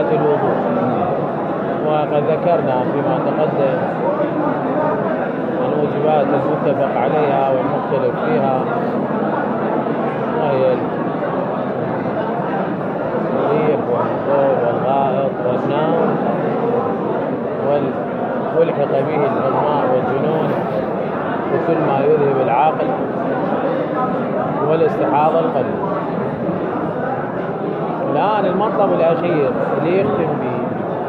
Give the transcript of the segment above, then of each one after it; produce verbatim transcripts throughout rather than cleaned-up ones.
الوضوء. وقد ذكرنا فيما تقدم الواجبات المتفق عليها والمختلف فيها، وهي الريح والبول والغائط والنوم والملحق به الإغماء والجنون وكل ما يذهب العقل والاستحاضة القلب. الآن المطلب الأخير اللي يختم به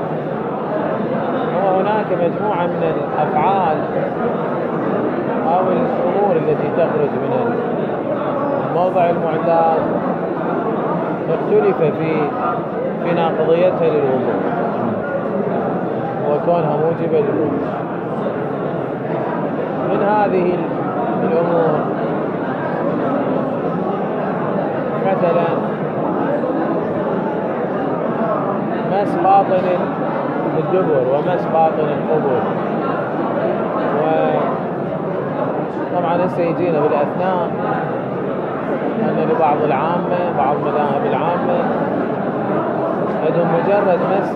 هو هناك مجموعة من الأفعال أو الأمور التي تخرج من الموضع المعتاد اختلف في في ناقضيتها للوضوء وكونها موجبة للوضوء. من هذه الأمور مثلا مس باطن الدبر ومس باطن القبور. وطبعا هسه يجينا بالأثناء أن لبعض العامة بعض مذاهب العامة عندهم مجرد مس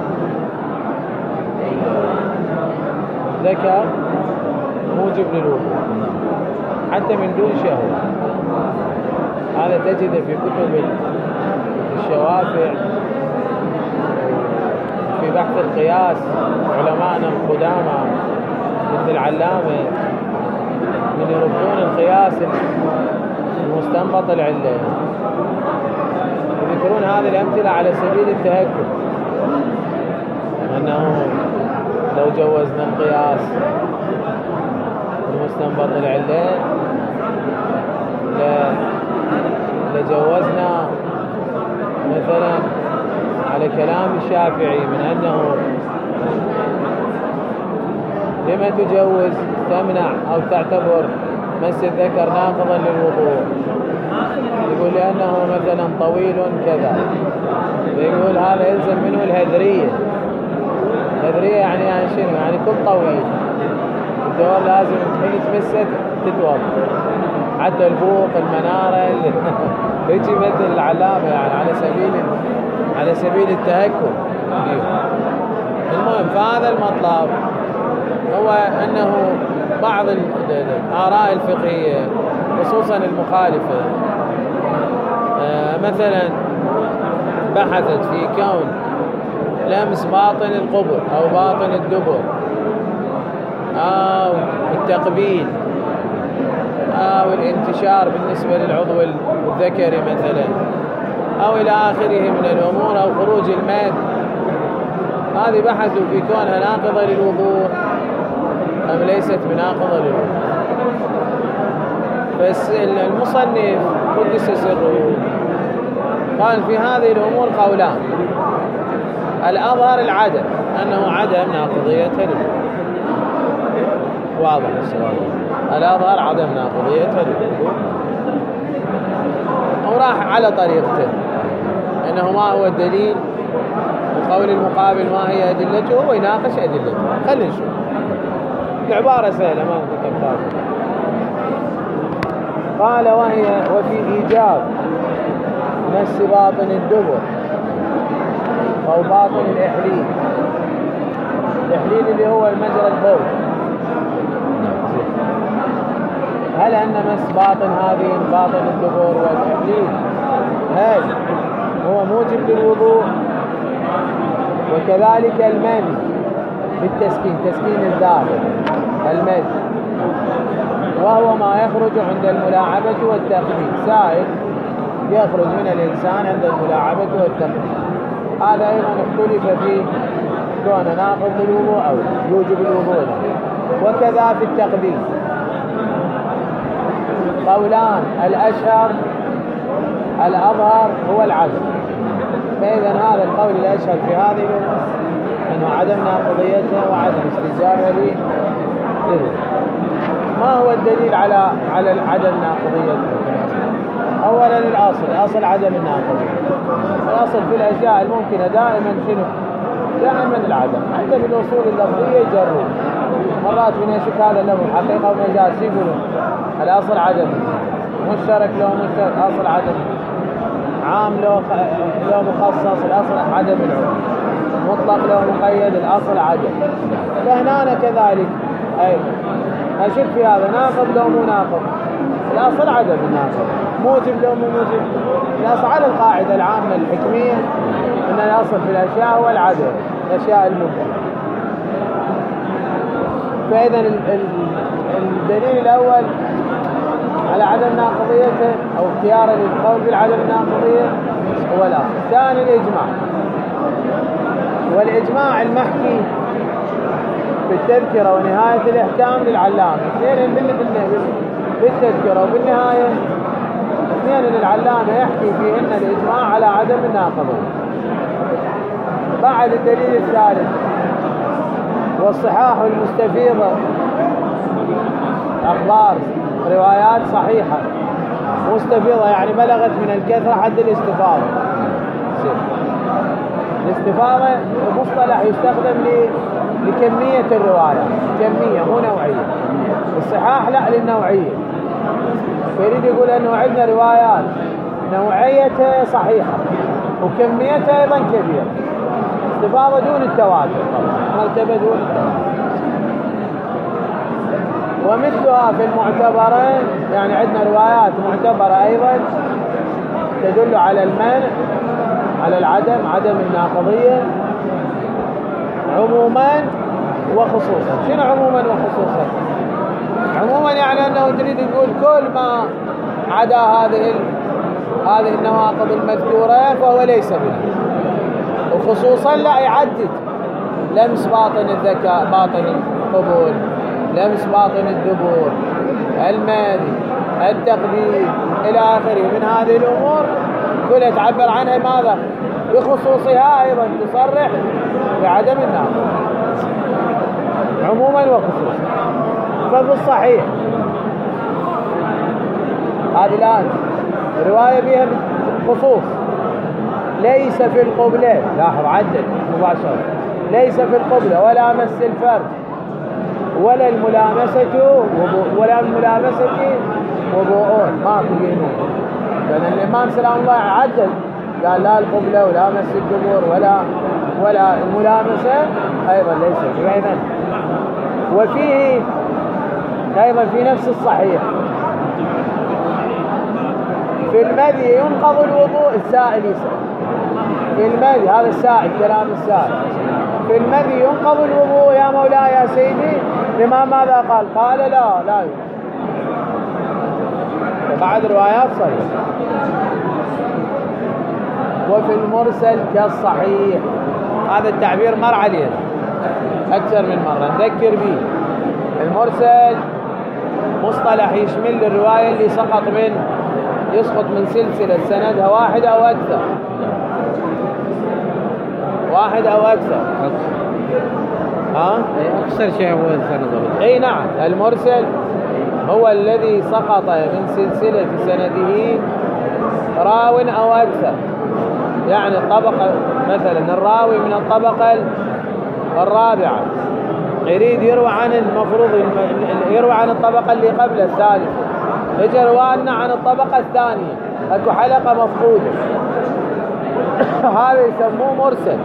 الذكر موجب للوضوء حتى من دون شهوة. هذا تجد في كتب الشوافع في بحث القياس علماءنا القدامى مثل العلامة من يردون القياس المستنبط العلة، يذكرون هذه الأمثلة على سبيل التهكم، أنه لو جوزنا القياس المستنبط العلة لجوزنا مثلا على كلام الشافعي من أنه لما تجوز تمنع أو تعتبر مس الذكر ناقضا للوضوء. يقول لأنه مثلا طويل كذا، يقول هذا يلزم منه الهذرية. الهذرية يعني يعني شنو؟ يعني كل طويل الدور لازم حين تمسك تتوضا حتى البوق المنارة يجي مثل العلامة يعني على سبيل على سبيل التهكم. المهم فهذا المطلب هو أنه بعض الآراء الفقهية خصوصا المخالفة مثلا بحثت في كون لمس باطن القبر أو باطن الدبر أو التقبيل أو الانتشار بالنسبة للعضو الذكري مثلا أو إلى آخره من الأمور أو خروج الماء، هذه بحثوا في كونها ناقضة للوضوء أم ليست بناقضة للوضوء. بس المصنف قدس سره قال في هذه الأمور قولان، الأظهر العدم أنه عدم ناقضيتها للوضوء، واضح السؤال، الأظهر عدم ناقضيتها للوضوء، وراح على طريقته أنه ما هو الدليل وقول المقابل ما هي أدلته، هو يناقش أدلته. خلينا نشوف العبارة سهلة ما تكتب. قال وهي وفي إيجاب مس باطن الدبر أو باطن الإحليل، الإحليل اللي هو المجرى البول، هل أن مس باطن هذه باطن الدبر والإحليل هل هو موجب للوضوء؟ وكذلك المن بالتسكين، تسكين الداخل المن، وهو ما يخرج عند الملاعبة والتقبيل، سائل يخرج من الإنسان عند الملاعبة والتقبيل، هذا أيضا اختلف فيه كون ناقض للوضوء أو يوجب الوضوء. وكذا في التقبيل قولان، الأشهر الأظهر هو العدم، فإذا هذا القول الأشهر في هذه الأمور أنه عدم ناقضيتها وعدم استجابة له. ما هو الدليل على على عدم ناقضيتها؟ أولا الأصل، الأصل عدم الناقضية. الأصل في الأشياء الممكنة دائما شنو؟ دائما العدم. حتى في الأصول اللفظية يجرون مرات من يشك هذا اللفظ حقيقة ومجاز يقولون الأصل عدم، مشترك له مشترك، أصل عدم عام لو لو مخصص الأصل عدم العموم، مطلق لو مقيد الأصل عدم. فهنا كذلك أي أشك في هذا ناقض لو مو ناقض، الأصل عدم الناقض، موجب لو مو موجب. الأصل على القاعدة العامة الحكمية أن الأصل في الأشياء هو العدم، الأشياء الممكنة. فإذا الدليل الأول على عدم ناقضيته أو اختيار للقول بالعدم الناقضية هو الأصل. الثاني الإجماع، والإجماع المحكي في التذكرة ونهاية الإحكام للعلامة، اثنين في التذكرة وبالنهاية اثنين للعلامة يحكي فيهن الإجماع على عدم الناقضية. بعد الدليل الثالث والصحاح المستفيضة، أخبار روايات صحيحة مستفيضة يعني بلغت من الكثرة حد الاستفاضة. الاستفاضة مصطلح يستخدم لكمية الروايات، كمية مو نوعية. الصحاح لا، للنوعية. فيريد يقول أنه عندنا روايات نوعية صحيحة وكميتها أيضا كبيرة. استفاضة دون التواتر، مرتبة دون التواتر. ومثلها في المعتبرين، يعني عندنا روايات معتبرة أيضا تدل على المنع، على العدم، عدم الناقضية عموما وخصوصا. شنو عموما وخصوصا؟ عموما يعني أنه تريد يقول كل ما عدا هذه هذه النواقض المذكورة فهو ليس بنا. وخصوصا لا يعدد لمس باطن الذكاء، باطن القبول، لمس باطن الدبور، المادي، التقديم إلى آخره من هذه الأمور كلها تعبر عنها ماذا؟ بخصوصها أيضا تصرح بعدم الناقض عموما وخصوصا. ففي الصحيح هذه الآن رواية بها خصوص ليس في القبلة، لاحظ عدل مباشرة، ليس في القبلة ولا مس الفرج ولا الملامسة ولا الملامسة وضوءون، ما تقيمون. لأن الإمام سلام الله عدل، قال لا القبلة ولا مس الدبر ولا ولا الملامسة أيضا ليس. أيضا وفيه أيضا في نفس الصحيح في المذي ينقض الوضوء. السائل يسأل في المذي، هذا السائل كلام السائل، في المذي ينقض الوضوء يا مولاي يا سيدي. الإمام ماذا قال؟ قال لا لا ينقض. بعد روايات صحيحة. وفي المرسل كالصحيح، هذا التعبير مر علينا أكثر من مرة نذكر به. المرسل مصطلح يشمل الرواية اللي سقط من يسقط من سلسلة سندها واحد أو أكثر، واحد أو أكثر. ها؟ أكثر شيء هو السند. أي نعم، المرسل هو الذي سقط من سلسلة سنده راو أو أكثر. يعني الطبقة مثلا الراوي من الطبقة الرابعة يريد يروى عن المفروض يروى عن الطبقة اللي قبل الثالثة، يجي روانا عن الطبقة الثانية، اكو حلقة مفقودة. هذا يسموه مرسل.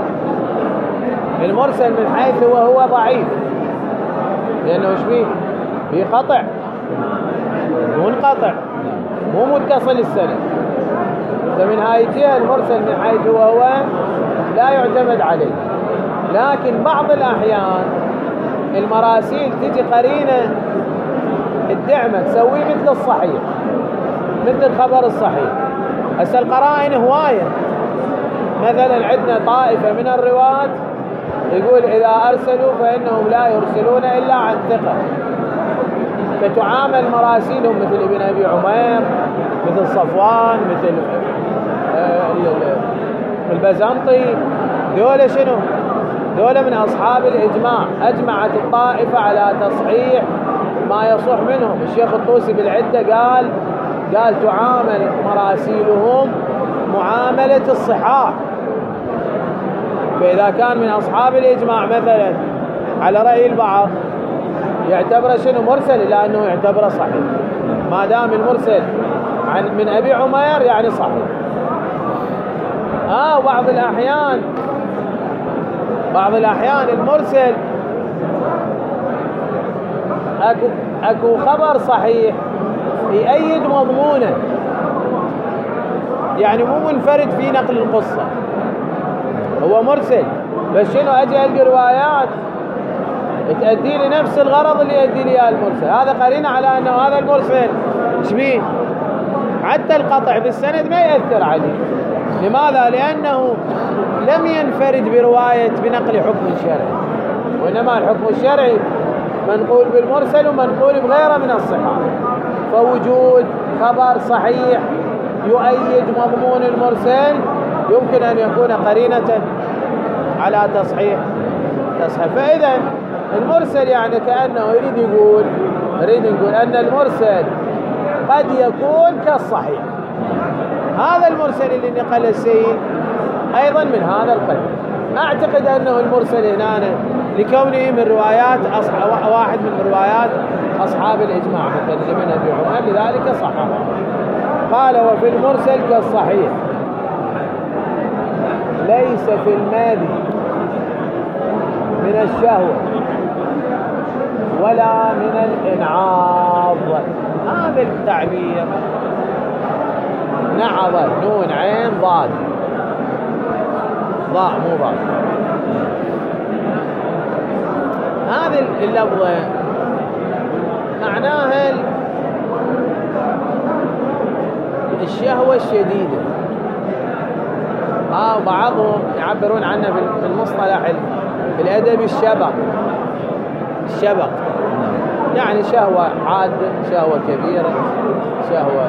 المرسل من حيث وهو ضعيف، لأنه ايش فيه؟ في قطع، منقطع، مو متصل السند. فمن هاي الجهة المرسل من حيث وهو لا يعتمد عليه. لكن بعض الأحيان المراسيل تجي قرينة الدعمة تسوي مثل الصحيح، مثل الخبر الصحيح. هسه القرائن هواية. مثلا عندنا طائفة من الرواة يقول إذا أرسلوا فإنهم لا يرسلون إلا عن ثقة، فتعامل مراسيلهم مثل ابن أبي عمير، مثل صفوان، مثل البزنطي. دول شنو؟ دول من أصحاب الإجماع، أجمعت الطائفة على تصحيح ما يصح منهم. الشيخ الطوسي بالعدة قال قال تعامل مراسيلهم معاملة الصحاح. فإذا كان من أصحاب الإجماع مثلا على رأي البعض يعتبر شنو؟ مرسل، إلا أنه يعتبر صحيح. ما دام المرسل عن من أبي عمير يعني صحيح. آه بعض الأحيان بعض الأحيان المرسل أكو, أكو خبر صحيح يؤيد مضمونه، يعني مو منفرد في نقل القصة، هو مرسل بس شنو أجي ألقي روايات تؤدي لي نفس الغرض اللي يؤدي لي اياه المرسل. هذا قرينه على أنه هذا المرسل شبيه، حتى القطع بالسند ما يأثر عليه. لماذا؟ لأنه لم ينفرد برواية بنقل حكم شرعي، وإنما الحكم الشرعي منقول بالمرسل ومنقول بغيره من الصحابة. فوجود خبر صحيح يؤيد مضمون المرسل يمكن أن يكون قرينة على تصحيح تصحيح. فإذا المرسل يعني كأنه يريد يقول يريد يقول أن المرسل قد يكون كالصحيح. هذا المرسل اللي نقل السيد أيضا من هذا القدر. أعتقد أنه المرسل هنا لكونه من روايات أصحاب واحد من روايات أصحاب الإجماع مثل من أبي عمر، لذلك صححه. قال وفي المرسل كالصحيح ليس في المادي من الشهوة ولا من الإنعاض. هذا التعبير نعض نون عين ضاد ضاء مو ضاد. هذه اللفظة معناها الشهوة الشديدة. آه بعضهم يعبرون عنه بالمصطلح الأدب الشبق. الشبق يعني شهوة عادة، شهوة كبيرة، شهوة.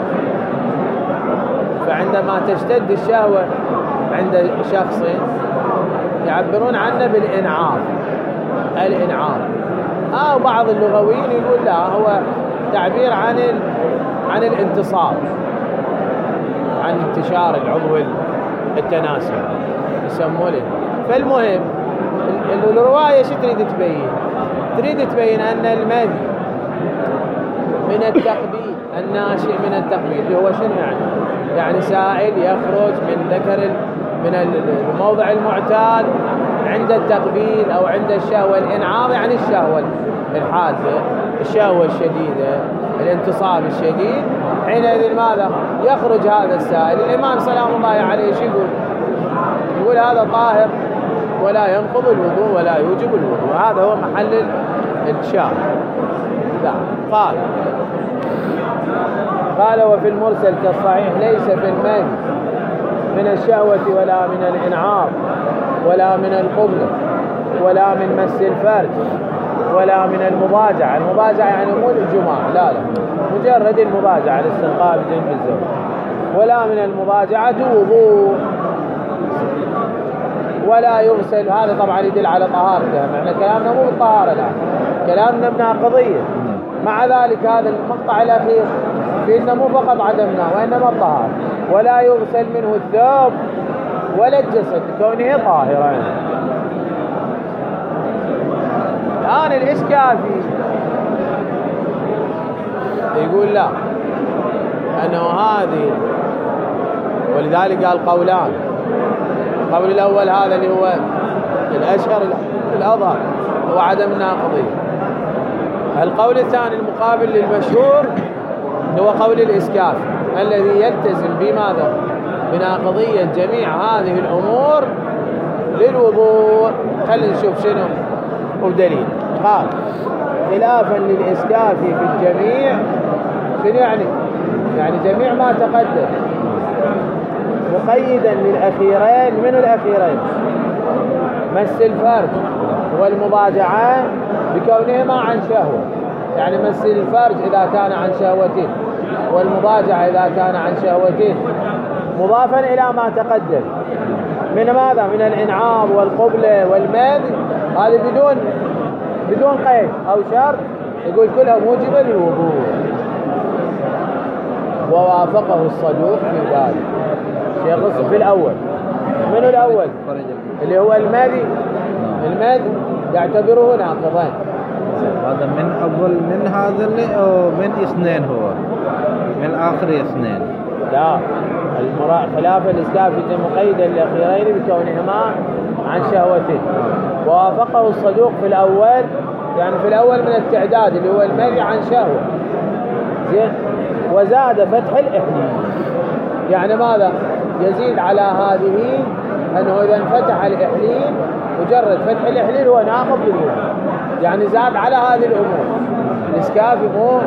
فعندما تشتد الشهوة عند شخص يعبرون عنه بالإنعاض. الإنعاض آه بعض اللغويين يقول لا، هو تعبير عن ال... عن الانتصاب، عن انتشار العضو التناسل يسمونه. فالمهم الرواية شو تريد تبين؟ تريد تبين أن المذي من التقبيل، الناشئ من التقبيل هو شنو يعني؟ يعني سائل يخرج من ذكر من الموضع المعتاد عند التقبيل أو عند الشهوة. الإنعاض يعني الشهوة الحادة، الشهوة الشديدة، الانتصاب الشديد. حينئذ ماذا؟ يخرج هذا السائل. الإمام سلام الله عليه شو يقول؟ يقول هذا طاهر ولا ينقض الوضوء ولا يوجب الوضوء. هذا هو محل الشاهد. لا قال قال وفي المرسل كالصحيح ليس في المذي من الشهوة ولا من الإنعاض ولا من القبلة ولا من مس الفرج ولا من المضاجعة. المضاجعة يعني مو الجماع، لا لا مجرد المضاجعة الاستلقاء بجنب الزوج. ولا من المضاجعة وضوء ولا يغسل. هذا طبعا يدل على طهارته. معنى كلامنا مو بالطهارة الآن، كلامنا بناقضية. مع ذلك هذا المقطع الأخير في إنه مو فقط عدمنا وإنما الطهارة. ولا يغسل منه الثوب ولا الجسد كونه طاهرا. الآن الإسكافي يقول لا، أنه هذه، ولذلك قال قولان. القول الأول هذا اللي هو الأشهر الأظهر هو عدم الناقضية. القول الثاني المقابل للمشهور هو قول الإسكافي الذي يلتزم بماذا؟ بناقضية جميع هذه الأمور للوضوء. خلينا نشوف شنو ودليل. قال خلافا للإسكافي في الجميع. شنو يعني؟ يعني جميع ما تقدم، مقيدا للأخيرين. من الأخيرين؟ مس الفرج والمضاجعة بكونهما عن شهوة. يعني مس الفرج إذا كان عن شهوتين، والمضاجعة إذا كان عن شهوتين، مضافا إلى ما تقدم من ماذا؟ من الإنعاض والقبلة والمذ. هذه بدون بدون قيد أو شرط. يقول كلها موجبة للوضوء. ووافقه الصدوق في ذلك. شيخ في الأول. من الأول اللي هو المذي. المذي يعتبره ناقضين. هذا من أول من هذا اللي أو من اثنين؟ هو من آخر اثنين؟ لا خلاف الإسكاف مقيدا الأخيرين بكونهما عن شهوته. ووافقه الصدوق في الأول، يعني في الأول من التعداد اللي هو المنع عن شهوة، زين، وزاد فتح الإحليل. يعني ماذا؟ يزيد على هذه أنه إذا انفتح الإحليل، مجرد فتح الإحليل هو ناقض للوضوء، يعني زاد على هذه الأمور. الإسكاف مو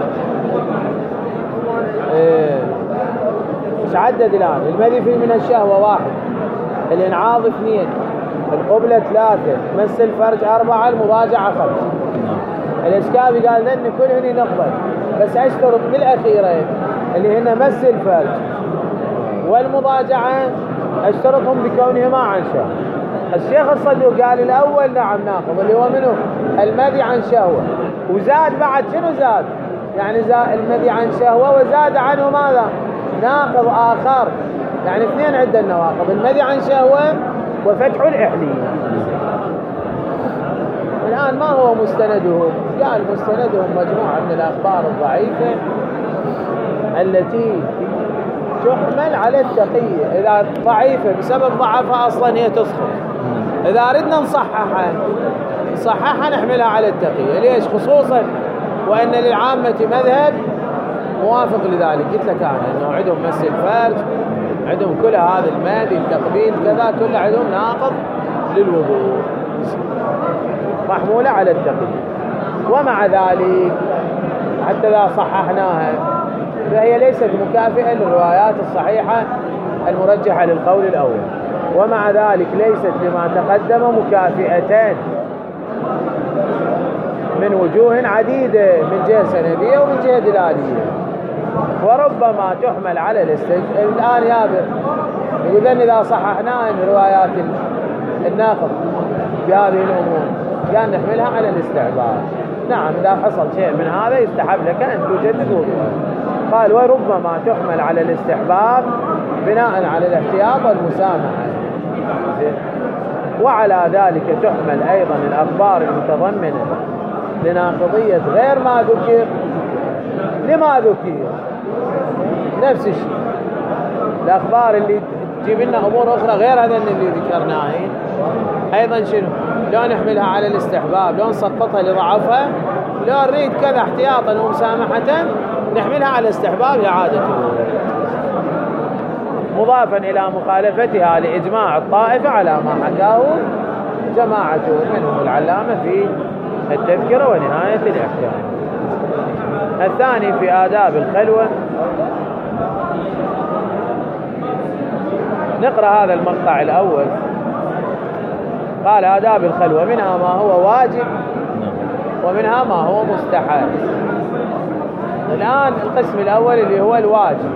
إيه مش عدد الآن. المذي فيه من الشهوة واحد، الإنعاض اثنين، القبلة ثلاثة، مس الفرج أربعة، المضاجعة خمسة. الإسكافي قال لن كلهن نقبل، بس أشترط بالأخيرين اللي هن مس الفرج والمضاجعة أشترطهم بكونهما عن شهوة. الشيخ الصدوق قال الأول نعم ناقض، اللي هو منه المذي عن شهوة، وزاد بعد شنو زاد؟ يعني زاد المذي عن شهوة وزاد عنه ماذا؟ ناقض آخر، يعني اثنين عدة النواقض، المذي عن شهوة وفتح الإحليل. الآن ما هو مستندهم؟ قال مستندهم مجموعة من الأخبار الضعيفة التي تحمل على التقية. إذا ضعيفة بسبب ضعفها أصلا هي تسقط، إذا أردنا نصححها نصححها نحملها على التقية. ليش؟ خصوصا وأن للعامة مذهب موافق لذلك. قلت لك أنا أنه عندهم مس الفرج، عندهم كل هذا المادي، التقبيل كذا، كل عندهم ناقض للوضوء، محمولة على التقية. ومع ذلك حتى إذا صححناها فهي ليست مكافئة للروايات الصحيحة المرجحة للقول الأول، ومع ذلك ليست لما تقدم مكافئتان من وجوه عديدة، من جهة سندية ومن جهة دلالية، وربما تحمل على الاستجابة. الآن يابر يقول لن إذا صححناها من روايات الناقض بهذه الأمور كان نحملها على الاستعباد. نعم، إذا حصل شيء من هذا يستحب لك أن تجدد وضوءك. قال وربما تحمل على الاستحباب بناء على الاحتياط والمسامحة، وعلى ذلك تحمل أيضا الأخبار المتضمنة لناقضية غير ما ذكر لما ذكر. نفس الشيء الأخبار اللي تجيب لنا أمور أخرى غير هذا اللي ذكرناه أيضا شنو؟ لو نحملها على الاستحباب، لو نسقطها لضعفها، لو نريد كذا احتياطا ومسامحة نحملها على استحباب إعادة مضافا إلى مخالفتها لإجماع الطائفة على ما حكاه جماعة منهم العلامة في التذكرة ونهاية الإحكام. الثاني في آداب الخلوة. نقرأ هذا المقطع الأول. قال آداب الخلوة منها ما هو واجب ومنها ما هو مستحب. الآن القسم الأول اللي هو الواجب،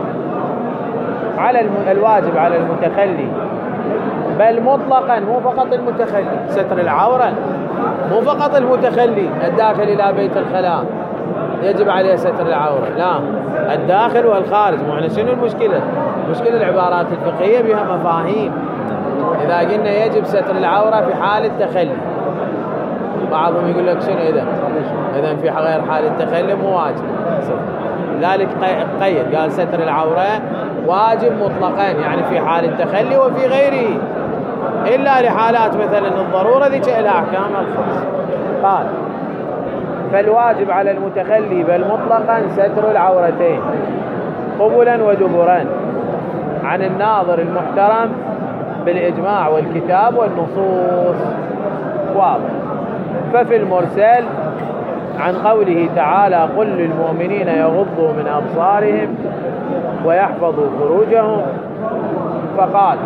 على الواجب على المتخلي، بل مطلقا، مو فقط المتخلي، ستر العورة، مو فقط المتخلي الداخل إلى بيت الخلاء يجب عليه ستر العورة، لا، الداخل والخارج. معنى شنو المشكلة؟ مشكلة العبارات الفقهية بها مفاهيم. إذا قلنا يجب ستر العورة في حال التخلي، بعضهم يقول لك شنو إذا إذا في غير حال التخلي مو واجب، ذلك قيد قال ستر العورة واجب مطلقا، يعني في حال التخلي وفي غيره، إلا لحالات مثلا الضرورة ذيك لها أحكام الخاصة. قال فالواجب على المتخلي بل مطلقا ستر العورتين قبلا ودبرا عن الناظر المحترم بالإجماع والكتاب والنصوص. واضح. ففي المرسل عن قوله تعالى قل للمؤمنين يغضوا من أبصارهم ويحفظوا فروجهم، فقال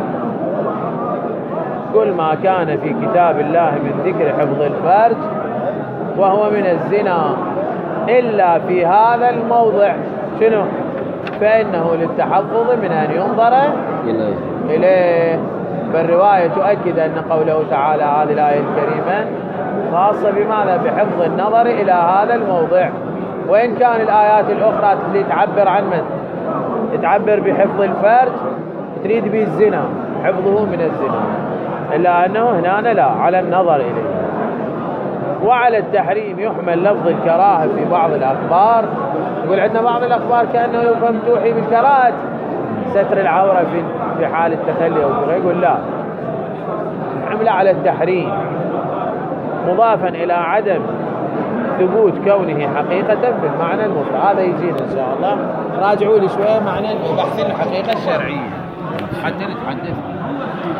كل ما كان في كتاب الله من ذكر حفظ الفرج وهو من الزنا إلا في هذا الموضع شنو؟ فإنه للتحفظ من أن ينظر إليه, إليه. فالرواية تؤكد أن قوله تعالى هذه الآية الكريمة خاصة بماذا؟ بحفظ النظر إلى هذا الموضع، وإن كان الآيات الأخرى اللي تعبر عن من؟ تعبر بحفظ الفرج تريد به الزنا، حفظه من الزنا، إلا أنه هنا لا، على النظر إليه. وعلى التحريم يحمل لفظ الكراهة في بعض الأخبار. يقول عندنا بعض الأخبار كأنه يفهم توحي بالكراهة ستر العورة في في حال التخلي أو كذا، يقول لا، حمله على التحريم مضافا إلى عدم ثبوت كونه حقيقة في المعنى المطلق. هذا يجينا إن شاء الله، راجعوا لي شوية معنى بحث الحقيقة الشرعية حتى نتحدث.